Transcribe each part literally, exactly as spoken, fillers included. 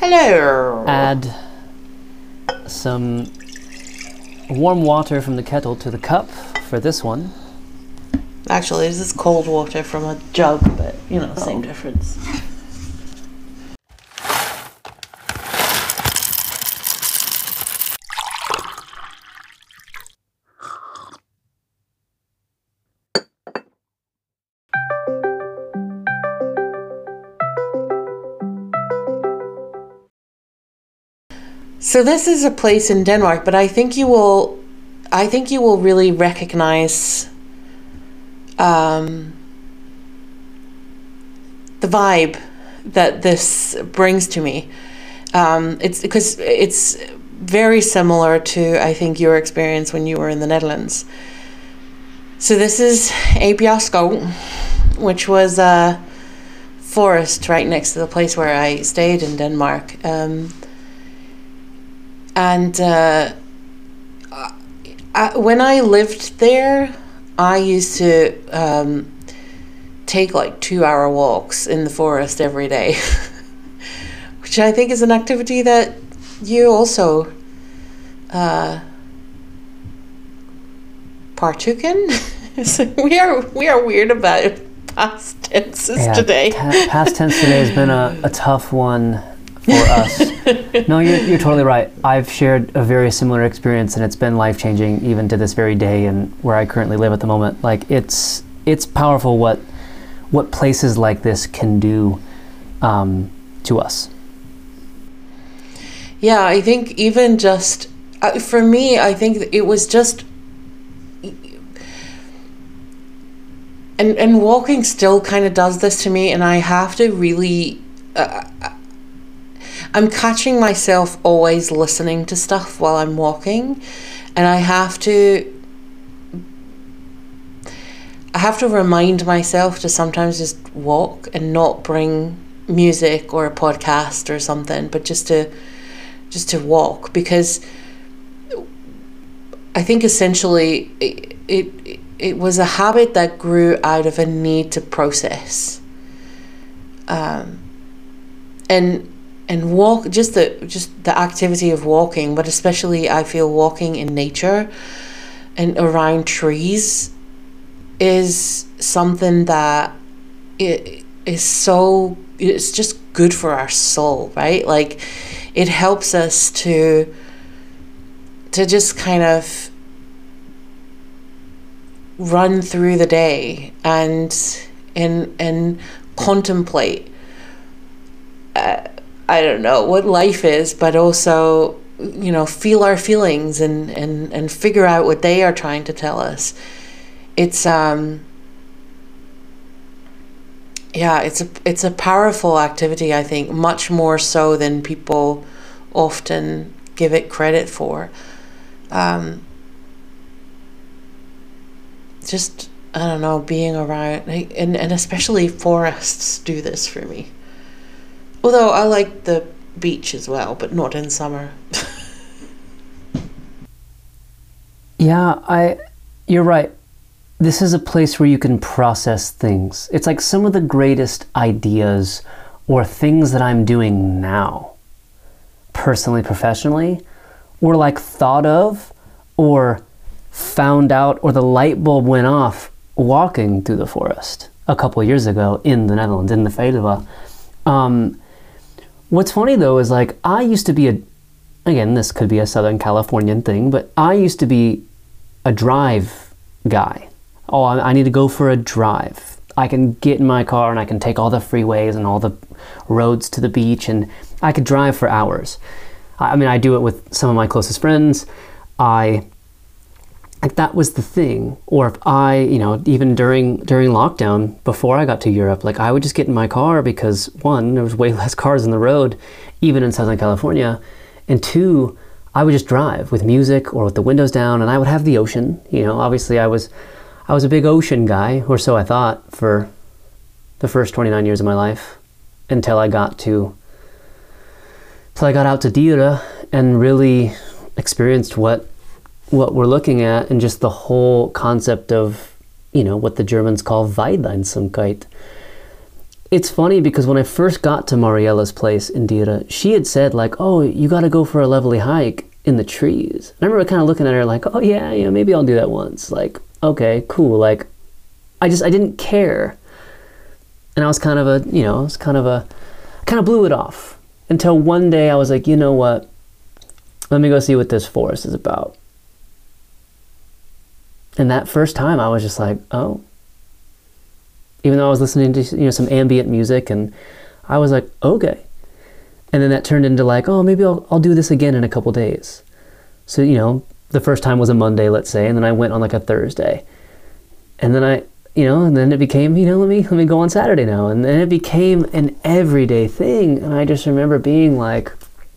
Hello. Add some warm water from the kettle to the cup for this one. Actually, this is cold water from a jug, but, you know, same oh. difference. So this is a place in Denmark, but I think you will, I think you will really recognize um, the vibe that this brings to me. Um, it's because it's very similar to, I think, your experience when you were in the Netherlands. So this is Ebjergskov, which was a forest right next to the place where I stayed in Denmark. Um, And uh, I, when I lived there, I used to um, take like two-hour walks in the forest every day, which I think is an activity that you also uh, partook in. So we are we are weird about past tenses yeah, today. Ta- past tense today has been a, a tough one for us. No, you're, you're totally right. I've shared a very similar experience, and it's been life-changing even to this very day and where I currently live at the moment. Like, it's it's powerful what what places like this can do um, to us. Yeah, I think even just, uh, for me, I think it was just, and, and walking still kind of does this to me, and I have to really, uh, I'm catching myself always listening to stuff while I'm walking, and I have to I have to remind myself to sometimes just walk and not bring music or a podcast or something, but just to just to walk, because I think essentially it it, it was a habit that grew out of a need to process. Um and And walk, just the just the activity of walking, but especially I feel walking in nature and around trees is something that it is so, it's just good for our soul, right? Like, it helps us to to just kind of run through the day and and and contemplate uh, I don't know what life is, but also, you know, feel our feelings and, and, and figure out what they are trying to tell us. It's, um, yeah, it's a, it's a powerful activity, I think, much more so than people often give it credit for. Um, just, I don't know, being around, and, and especially forests do this for me. Although I like the beach as well, but not in summer. Yeah, I, you're right. This is a place where you can process things. It's like some of the greatest ideas or things that I'm doing now, personally, professionally, were like thought of or found out, or the light bulb went off walking through the forest a couple of years ago in the Netherlands, in the Veluwe. Um, What's funny though is, like, I used to be a, again, this could be a Southern Californian thing, but I used to be a drive guy. Oh, I, I need to go for a drive. I can get in my car and I can take all the freeways and all the roads to the beach, and I could drive for hours. I mean, I do it with some of my closest friends. I, like, that was the thing. Or if I, you know, even during during lockdown, before I got to Europe, like, I would just get in my car because, one, there was way less cars on the road, even in Southern California, and two, I would just drive with music or with the windows down, and I would have the ocean. You know, obviously I was, I was a big ocean guy, or so I thought, for the first twenty-nine years of my life, until I got to, until I got out to Diera and really experienced what what we're looking at, and just the whole concept of, you know, what the Germans call Weitweinsamkeit. it's funny because when I first got to Mariella's place in Dira, she had said like, oh, you got to go for a lovely hike in the trees. And I remember kind of looking at her like, oh yeah, you know, maybe I'll do that once. Like, okay, cool. Like, I just, I didn't care. And I was kind of a, you know, I was kind of a, kind of blew it off until one day I was like, you know what? Let me go see what this forest is about. And that first time I was just like, oh. Even though I was listening to, you know, some ambient music, and I was like, okay. And then that turned into like, oh, maybe I'll, I'll do this again in a couple days. So, you know, the first time was a Monday, let's say, and then I went on like a Thursday. And then I, you know, and then it became, you know, let me, let me go on Saturday now. And then it became an everyday thing. And I just remember being like,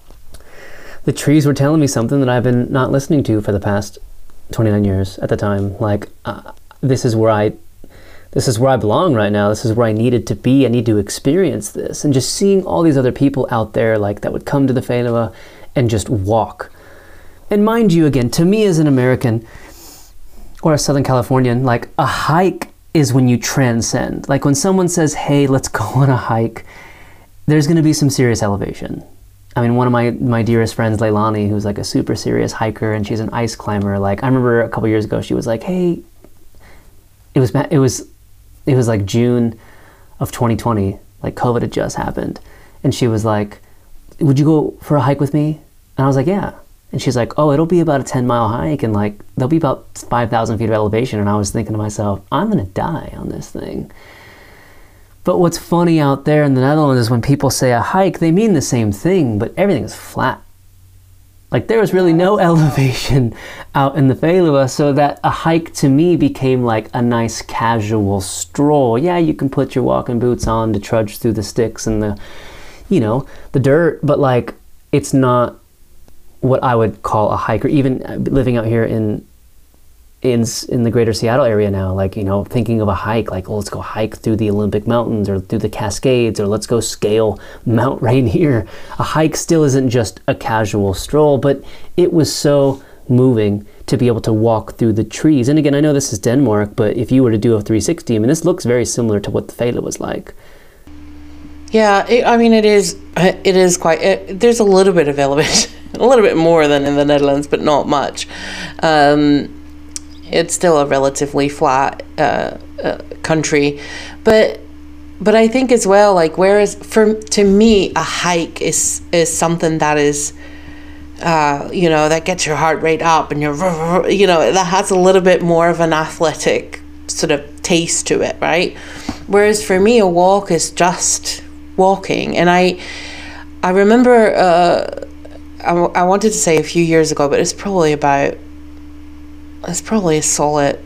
the trees were telling me something that I've been not listening to for the past twenty-nine years at the time. Like, uh, this is where I, this is where I belong right now. This is where I needed to be. I need to experience this. And just seeing all these other people out there, like, that would come to the Whenua and just walk. And mind you, again, to me as an American or a Southern Californian, like, a hike is when you transcend. Like, when someone says, hey, let's go on a hike, there's going to be some serious elevation. I mean, one of my, my dearest friends, Leilani, who's like a super serious hiker, and she's an ice climber. Like, I remember a couple years ago, she was like, hey, it was, it was, it was like June of twenty twenty, like COVID had just happened. And she was like, would you go for a hike with me? And I was like, yeah. And she's like, oh, it'll be about a ten mile hike, and like, there'll be about five thousand feet of elevation. And I was thinking to myself, I'm gonna die on this thing. But what's funny out there in the Netherlands is when people say a hike, they mean the same thing, but everything is flat. Like, there was really no elevation out in the Whenua, so that a hike to me became like a nice casual stroll. Yeah, you can put your walking boots on to trudge through the sticks and the, you know, the dirt, but like, it's not what I would call a hike. Or even living out here in in in the greater Seattle area now, like, you know, thinking of a hike, like, oh, let's go hike through the Olympic Mountains or through the Cascades, or let's go scale Mount Rainier. A hike still isn't just a casual stroll, but it was so moving to be able to walk through the trees. And again, I know this is Denmark, but if you were to do a three sixty, I mean, this looks very similar to what the Whenua was like. Yeah, it, I mean, it is, it is quite, it, there's a little bit of elevation, a little bit more than in the Netherlands, but not much. Um, It's still a relatively flat uh, uh, country, but but I think as well, like, whereas for to me a hike is is something that is, uh, you know, that gets your heart rate up, and you're, you know, that has a little bit more of an athletic sort of taste to it, right? Whereas for me, a walk is just walking, and I I remember uh, I, I wanted to say a few years ago, but it's probably about. It's probably a solid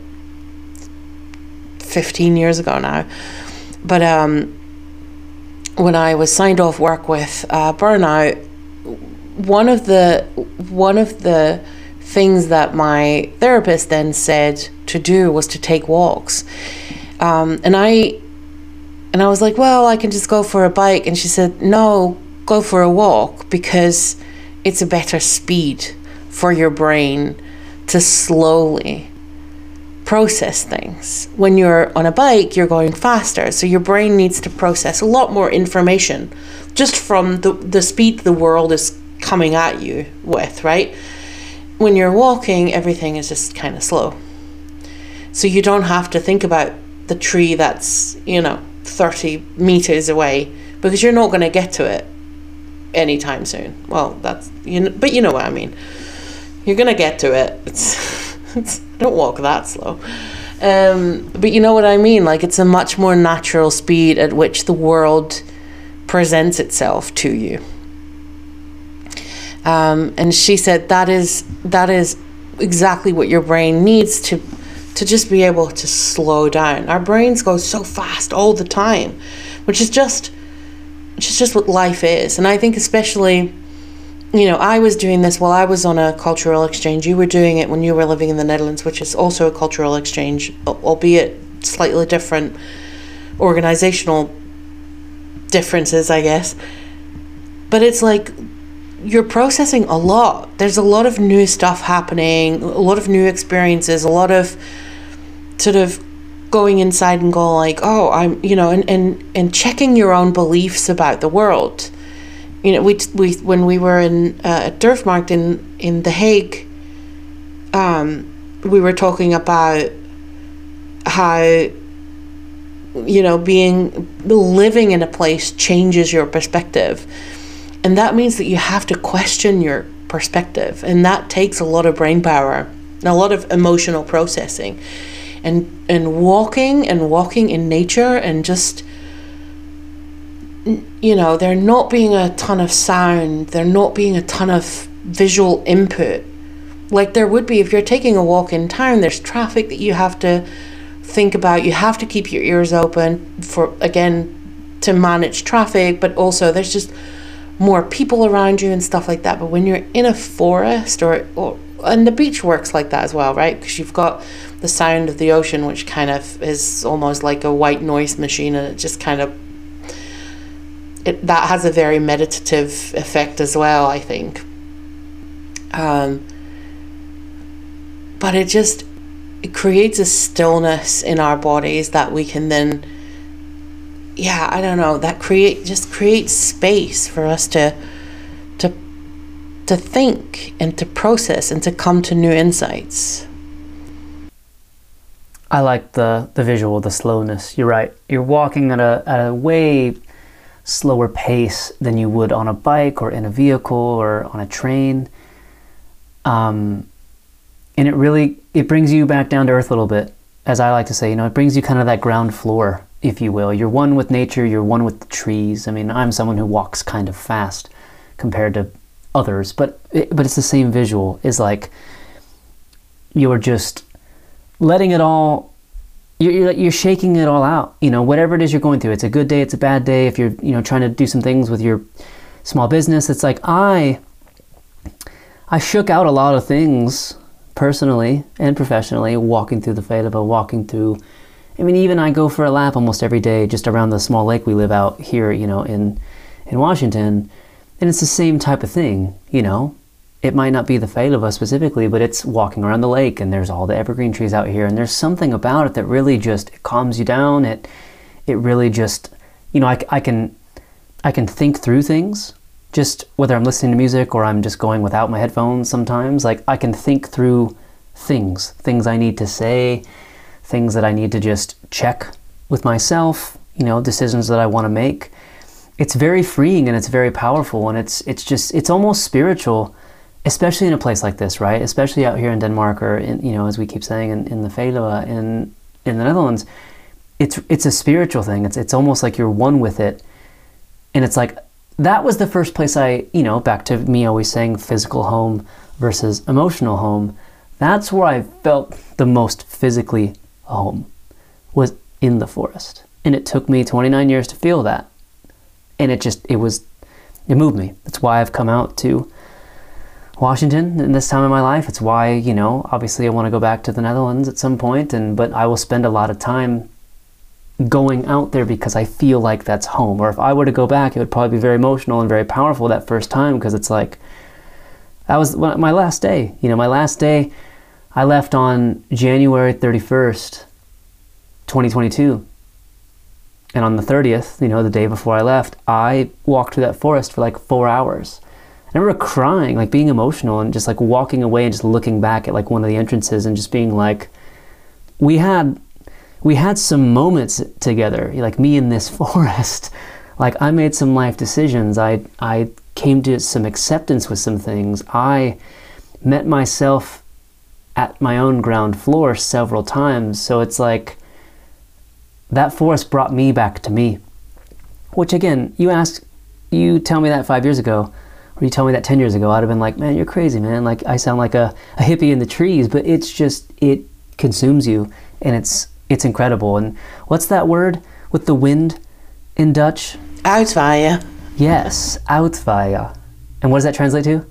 fifteen years ago now. But um, when I was signed off work with uh, burnout, one of the one of the things that my therapist then said to do was to take walks. Um, and I and I was like, well, I can just go for a bike. And she said, no, go for a walk, because it's a better speed for your brain to slowly process things. When you're on a bike, you're going faster, so your brain needs to process a lot more information just from the, the speed the world is coming at you with, right? When you're walking, everything is just kind of slow. So you don't have to think about the tree that's, you know, thirty meters away, because you're not going to get to it anytime soon. Well, that's, you know, but you know what I mean. You're gonna get to it. It's, it's don't walk that slow. Um, but you know what I mean? Like, it's a much more natural speed at which the world presents itself to you. Um, and she said that is that is exactly what your brain needs to to just be able to slow down. Our brains go so fast all the time, which is just which is just what life is. And I think especially, you know, I was doing this while I was on a cultural exchange. You were doing it when you were living in the Netherlands, which is also a cultural exchange, albeit slightly different organizational differences, I guess. But it's like, you're processing a lot. There's a lot of new stuff happening, a lot of new experiences, a lot of sort of going inside and going like, oh, I'm, you know, and, and, and checking your own beliefs about the world. You know, we, we when we were in uh, at Durfmarkt in, in The Hague, um, we were talking about how, you know, being, living in a place changes your perspective. And that means that you have to question your perspective. And that takes a lot of brain power and a lot of emotional processing. And and walking and walking in nature and just, you know, there not being a ton of sound, there not being a ton of visual input. Like there would be if you're taking a walk in town, there's traffic that you have to think about. You have to keep your ears open for, again, to manage traffic, but also there's just more people around you and stuff like that. But when you're in a forest or, or and the beach works like that as well, right? Because you've got the sound of the ocean, which kind of is almost like a white noise machine, and it just kind of, it, that has a very meditative effect as well, I think. Um, but it just, it creates a stillness in our bodies that we can then, yeah, I don't know, that create just creates space for us to to to think and to process and to come to new insights. I like the the visual, the slowness. You're right. You're walking at a at a way slower pace than you would on a bike or in a vehicle or on a train. Um, and it really, it brings you back down to earth a little bit, as I like to say. You know, it brings you kind of that ground floor, if you will. You're one with nature, you're one with the trees. I mean, I'm someone who walks kind of fast compared to others, but it, but it's the same visual. Is like you're just letting it all, you're, you're shaking it all out. You know, whatever it is you're going through. It's a good day, it's a bad day. If you're, you know, trying to do some things with your small business, it's like I, I shook out a lot of things personally and professionally, walking through the Fellaba, walking through, I mean, even I go for a lap almost every day just around the small lake we live out here, you know, in, in Washington. And it's the same type of thing, you know. It might not be the Fellaba specifically, but it's walking around the lake and there's all the evergreen trees out here. And there's something about it that really just, it calms you down. It, it really just, you know, I, I can, I can think through things. Just whether I'm listening to music or I'm just going without my headphones sometimes, like I can think through things, things I need to say, things that I need to just check with myself, you know, decisions that I want to make. It's very freeing and it's very powerful, and it's it's just, it's almost spiritual, especially in a place like this, right? Especially out here in Denmark, or in, you know, as we keep saying, in, in the Fellaba, in in the Netherlands. It's it's a spiritual thing. It's it's almost like you're one with it. And it's like, that was the first place I, you know, back to me always saying physical home versus emotional home. That's where I felt the most physically home, was in the forest. And it took me twenty-nine years to feel that. And it just, it was, it moved me. That's why I've come out to Washington in this time of my life. It's why, you know, obviously I want to go back to the Netherlands at some point, and but I will spend a lot of time going out there because I feel like that's home. Or if I were to go back, it would probably be very emotional and very powerful that first time, because it's like, that was my last day. You know, my last day, I left on January thirty-first, twenty twenty-two. And on the thirtieth, you know, the day before I left, I walked through that forest for like four hours. I remember crying, like being emotional, and just like walking away and just looking back at like one of the entrances and just being like, we had, we had some moments together, like me in this forest. Like I made some life decisions. I, I came to some acceptance with some things. I met myself at my own ground floor several times. So it's like, that forest brought me back to me. Which again, you ask, you tell me that five years ago, or you tell me that ten years ago, I'd have been like, man, you're crazy, man. Like I sound like a, a hippie in the trees, but it's just, it consumes you, and it's it's incredible. And what's that word with the wind in Dutch? Uitwaaien. Yes, uitwaaien. And what does that translate to?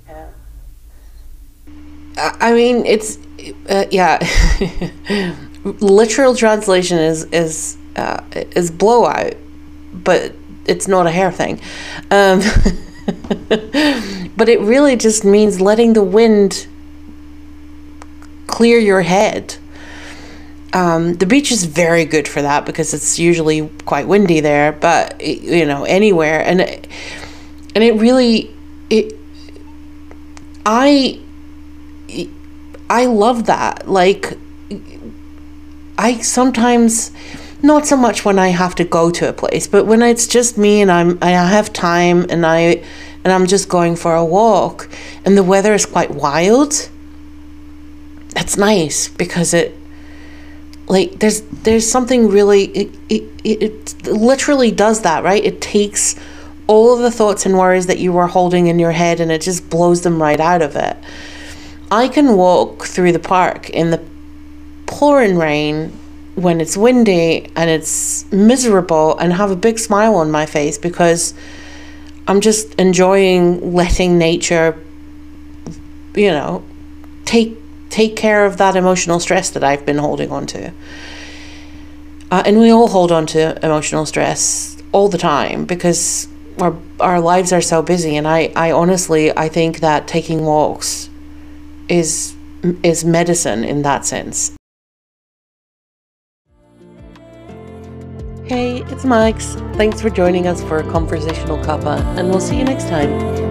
I mean, it's, uh, yeah. Literal translation is, is, uh, is blowout, but it's not a hair thing. Um, but it really just means letting the wind clear your head. Um, the beach is very good for that because it's usually quite windy there, but you know, anywhere, and it, and it really it I I love that. Like, I sometimes, not so much when I have to go to a place, but when it's just me and I'm I have time and I and I'm just going for a walk and the weather is quite wild. That's nice because it like there's there's something really it it, it literally does that, right? It takes all of the thoughts and worries that you were holding in your head and it just blows them right out of it. I can walk through the park in the pouring rain when it's windy and it's miserable and have a big smile on my face because I'm just enjoying letting nature, you know, take take care of that emotional stress that I've been holding on to. Uh, and we all hold on to emotional stress all the time because our our lives are so busy. And I, I honestly, I think that taking walks is is medicine in that sense. Hey, it's Max. Thanks for joining us for a conversational cuppa, and we'll see you next time.